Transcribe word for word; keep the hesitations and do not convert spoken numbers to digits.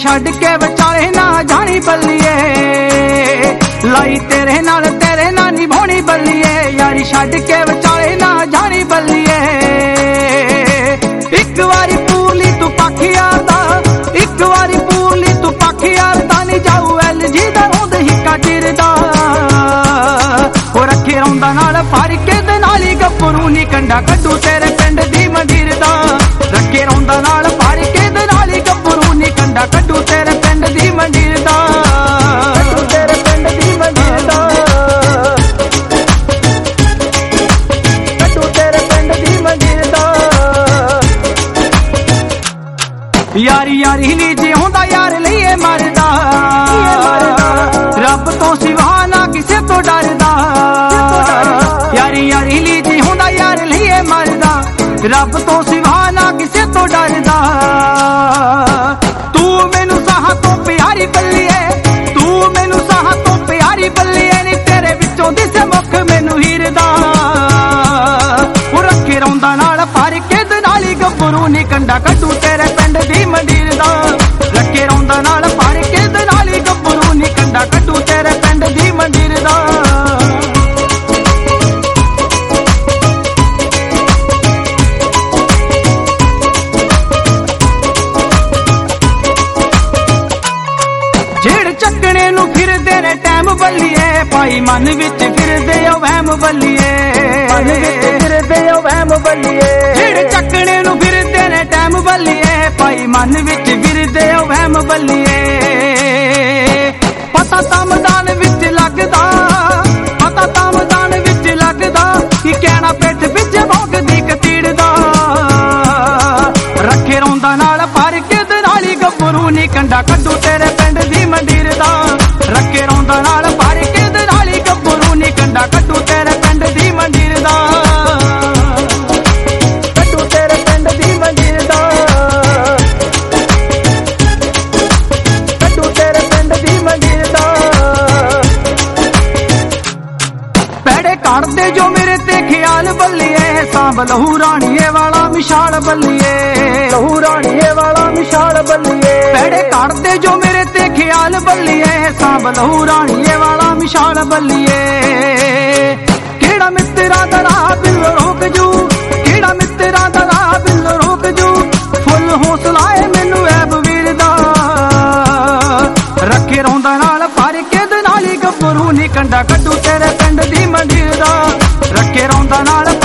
ਛੱਡ ਕੇ ਵਿਚਾਲੇ ਨਾ ਜਾਣੀ ਬੱਲੀਏ, ਲਾਈ ਤੇਰੇ ਨਾਲ ਤੇਰੇ ਨਾਲ ਨਿਭਾਉਣੀ ਬੱਲੀਏ, ਯਾਰੀ ਛੱਡ ਕੇ ਵਿਚਾਲੇ ਨਾ ਜਾਣੀ ਬੱਲੀਏ। ਇੱਕ ਵਾਰੀ ਪੂਲੀ ਤੂੰ ਪੱਖ ਯਾਰ ਦਾ, ਇੱਕ ਵਾਰੀ ਪੂਲੀ ਤੂੰ ਪੱਖ ਯਾਰ ਦਾ, ਨੀ ਜਾਊ ਐਲ ਜੀ ਦਾ ਰੋਂਦ ਹਿੱਕਾ ਟਿਰਦਾ। ਉਹ ਰੱਖੇ ਰੌਂਦਾ ਨਾਲ ਫੜ ਕੇ ਤੇ ਨਾਲ ਹੀ ਗੱਭਰੂ ਨੀ ਕੰਡਾ ਕੱਢੂ ਤੇਰੇ ਪਿੰਡ ਦੀ ਮੰਡੀਰ ਦਾ। ਰੱਖੇ ਰੌਂਦਾ ਨਾਲ ਫੜ ਕੇ ਤੇ ਨਾਲ ਹੀ ਗੱਭਰੂ ਨੀ ਕੰਡਾ ਕੱਢੂ ਤੇਰੇ ਪਿੰਡ ਦੀ ਮੰਡੀਰ ਦਾ, ਕੱਢੂ ਤੇਰੇ ਪਿੰਡ ਦੀ ਮੰਡੀਰ ਦਾ, ਕੱਢੂ ਤੇਰੇ ਪਿੰਡ ਦੀ ਮੰਡੀਰ ਦਾ। ਯਾਰੀ ਯਾਰੀ ਲਈ ਜਿਉਂਦਾ ਯਾਰ ਲਈਏ ਮਰਦਾ, ਰੱਬ ਤੋਂ ਸਿਵਾ ਨਾ ਕਿਸੇ ਤੋਂ ਡਰਦਾ। ਯਾਰੀ ਯਾਰੀ ਲਈ ਜਿਉਂਦਾ ਯਾਰ ਲਈਏ ਮਰਦਾ, ਰੱਬ ਤੋਂ ਸਿਵਾ ਨਾ ਕਿਸੇ ਤੋਂ ਡਰਦਾ। ਤੂੰ ਮੈਨੂੰ ਸਾਹਾਂ ਤੋਂ ਪਿਆਰੀ ਬੱਲੀਏ, ਤੂੰ ਮੈਨੂੰ ਸਾਹਾਂ ਤੋਂ ਪਿਆਰੀ ਬੱਲੀਏ, ਨੀ ਤੇਰੇ ਵਿੱਚੋਂ ਦਿਸੇ ਮੁੱਖ ਮੈਨੂੰ ਹੀਰ ਦਾ। ਉਹ ਰੱਖੇ ਰੌਂਦਾ ਨਾਲ ਫੜ ਕੇ ਤੇ ਨਾਲ ਹੀ ਗੱਭਰੂ ਨੀ ਕੰਡਾ ਕੱਢੂ ਤੇਰੇ ਪਿੰਡ ਦੀ ਮੰਡੀਰ ਦਾ। ਰੱਖੇ ਰੌਂਦਾ ਨਾਲ ਫੜ ਕੇ ਤੇ ਨਾਲ ਹੀ ਗੱਭਰੂ ਨੀ ਕੰਡਾ ਕੱਢੂ ਤੇਰੇ ਪਿੰਡ ਦੀ ਮੰਡੀਰ ਦਾ। ਜਿਹੜੇ ਚੱਕਣੇ ਨੂੰ ਫਿਰਦੇ ਨੇ ਟਾਈਮ ਬੱਲੀਏ, ਭਾਈ ਮਨ ਵਿੱਚ ਫਿਰਦੇ ਆ ਵਹਿਮ ਬੱਲੀਏ, ਮਨ ਵਿੱਚ ਫਿਰਦੇ ਆ ਵਹਿਮ ਬੱਲੀਏ। ਜਿਹੜੇ ਚੱਕਣੇ ਨੂੰ ਫਿਰਦੇ ਨੇ ਟਾਈਮ ਬੱਲੀਏ, ਭਾਈ ਮਨ ਵਿੱਚ ਫਿਰਦੇ ਆ ਵਹਿਮ ਬੱਲੀਏ। ਪਤਾ ਤਾਂ ਮੈਦਾਨ ਵਿੱਚ ਲੱਗਦਾ, ਪਤਾ ਤਾਂ ਮੈਦਾਨ ਵਿੱਚ ਲੱਗਦਾ, ਕੀ ਕਹਿਣਾ ਪਿੱਠ ਵਿੱਚ ਭੌਂਕਦੀ ਕਤੀੜ ਦਾ। ਰੱਖੇ ਰੌਂਦਾ ਨਾਲ ਫੜ ਕੇ ਤੇ ਨਾਲ ਹੀ ਗੱਭਰੂ ਨੀ ਕੰਡਾ ਕੱਢੂ ਤੇਰੇ ਪਿੰਡ ਦੀ ਮੰਡੀਰ ਦਾ। ਰੱਖੇ ਰੌਂਦਾ ਨਾਲ ਫੜ ਕੇ ਤੇ ਨਾਲ ਹੀ ਗੱਭਰੂ ਨੀ ਕੰਡਾ ਕੱਢੂ ਤੇਰੇ ਪਿੰਡ ਦੀ ਮੰਡੀਰ ਦਾ, ਕੱਢੂ ਤੇਰੇ ਪਿੰਡ ਦੀ ਮੰਡੀਰ ਦਾ, ਕੱਢੂ ਤੇਰੇ ਪਿੰਡ ਦੀ ਮੰਡੀਰ ਦਾ। ਪੈੜੇ ਕੱਢਦੇ ਜੋ ਮੇਰੇ ਤੇ ਖਿਆਲ ਬੱਲੀਏ, ਸਾਂਭ ਲਹੂ ਰਾਣੀਏ ਵਾਲਾ ਮਿਸਾਲ ਬੱਲੀਏ, ਲਹੂ ਰਾਣੀਏ ਵਾਲਾ ਮਿਸਾਲ ਬੱਲੀਏ। ਪੈੜੇ ਕੱਢਦੇ ਜੋ ਮੇਰੇ ਤੇ ਖਿਆਲ ਬੱਲੀਏ, ਸਾਂਭ ਲਹੂ ਰਾਣੀਏ ਵਾਲਾ ਮਿਸਾਲ ਬੱਲੀਏ। ਕਿਹੜਾ ਮਿੱਤਰਾਂ ਦਾ ਰਾਹ ਬਿੱਲ ਰੋਕ ਜੂ, ਕਿਹੜਾ ਮਿੱਤਰਾਂ ਦਾ ਰਾਹ ਬਿੱਲ ਰੋਕ ਜੂ, ਫੁੱਲ ਹੌਸਲਾ ਏ ਮੈਨੂੰ ਐਬ ਵੀਰ ਦਾ। ਰੱਖੇ ਰੌਂਦਾ ਨਾਲ ਫੜ ਕੇ ਤੇ ਨਾਲ ਹੀ ਗੱਭਰੂ ਨੀ ਕੰਡਾ ਕੱਢੂ ਤੇਰੇ ਪਿੰਡ ਦੀ ਮੰਡੀਰ ਦਾ। ਰੱਖੇ ਰੌਂਦਾ ਨਾਲ